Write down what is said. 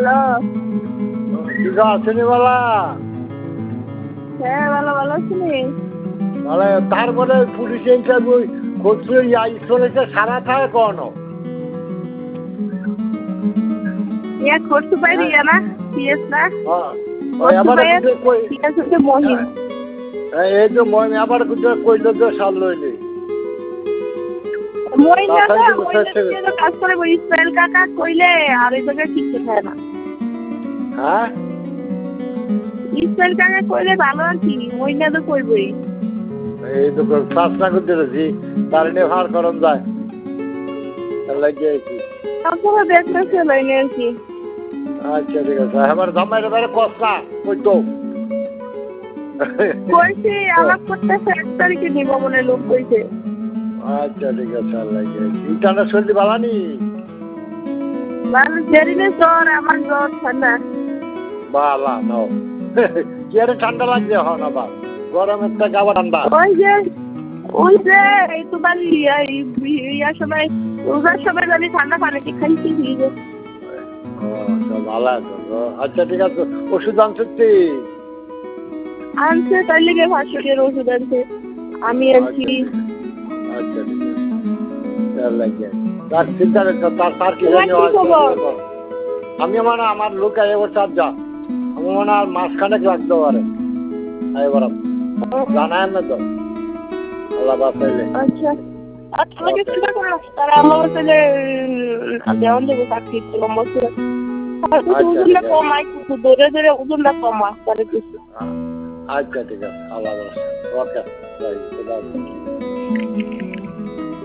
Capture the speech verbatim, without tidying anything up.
Hello. ঠিক আছে নি বলা? হ্যাঁ ভালো ভালো আছিনি? ভালো। তারপরে পুলিশে ইন্টারভিউ করছে, ইয়া স্কুলে সারা থাকে কোন? ইয়া করতে পারি না সিএস না? হ্যাঁ ওই আবার কই সিএস হচ্ছে মহিম। এই যে মহিম আবার কইলো যে সাল লইলে মহিম না মহিম তো কাজ করে ওই ইসরায়েল কাকা কইলে আর এই জায়গায় শিখতে চায় না। হ্যাঁ ইসরায়েল কাকা কইলে ভালো আর কি, মহিম তো কইবই। এই তো ক্লাস না করতে দিয়েছি তার নিয়ে ভার করন যায় লাগিয়েছি। তারপরে দেখতেছে লাইনে আর কি। আচ্ছা ঠিক আছে। এবার জামাইরে বাইরে কষ্ট কই তো কইছি আলাপ করতেছে এক তারিখে নিব মনে লোক কইছে। আচ্ছা ঠিক আছে আল্লাহ ইন্টারনেট চলতে বালানি মানে জেরিনে জ্বর আমার জ্বর ঠান্ডা বালা নাও কি আরে ঠান্ডা লাগছে এখন আবার গরমের থেকে আবার ঠান্ডা। ওই যে ওই যে এই তোমার ইয়া ইয়া সময় রোজার সময় জানি ঠান্ডা পানি কি খাইছি ভিজে। ও ভালো আছে। আচ্ছা ঠিক আছে। ওষুধ আনছি আনছে তাই লেগে ভাষণের ওষুধ আনছে আমি আনছি। আচ্ছা ঠিক আছে। তার চিন্তা তার তার কি জানি আমি মানে আমার লোক এবার চার যা আমি মনে আর মাঝখানে লাগতে পারে এবার জানায় না তো আল্লাহ বাঁচাইলে। আচ্ছা আচ্ছা আমাকে চিন্তা করো না তারা আমার কাছে দেওয়ান দেবো চাকরি লম্বা করে ওজনটা কমাই কিছু ধরে ধরে ওজনটা কমা তাহলে কিছু। আচ্ছা ঠিক আছে আল্লাহ ওকে।